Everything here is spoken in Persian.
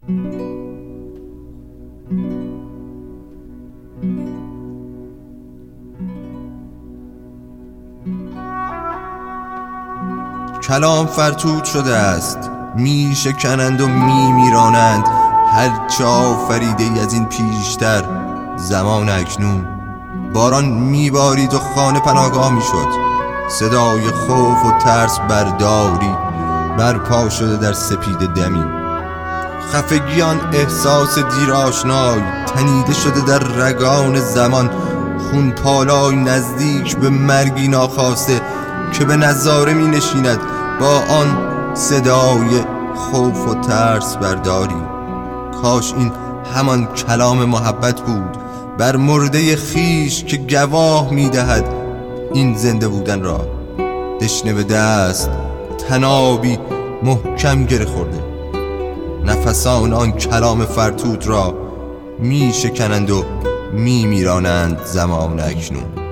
کلام فرتوت شده است، می شکنند و می میرانند هرچه آفریده ای از این پیشتر. زمان اکنون باران می بارید و خانه پناهگاه می شد. صدای خوف و ترس برداری برپا شده در سپید دمی. خفگیان احساس دیر آشنای تنیده شده در رگان زمان. خون پالای نزدیک به مرگی ناخواسته که به نظاره می نشیند با آن صدای خوف و ترس برداری. کاش این همان کلام محبت بود بر مرده خیش که گواه می دهد این زنده بودن را. دشنه به دست تنابی محکم گره خورده، نفسان آن کلام فرتوت را می شکنند و می میرانند زمان اکنون.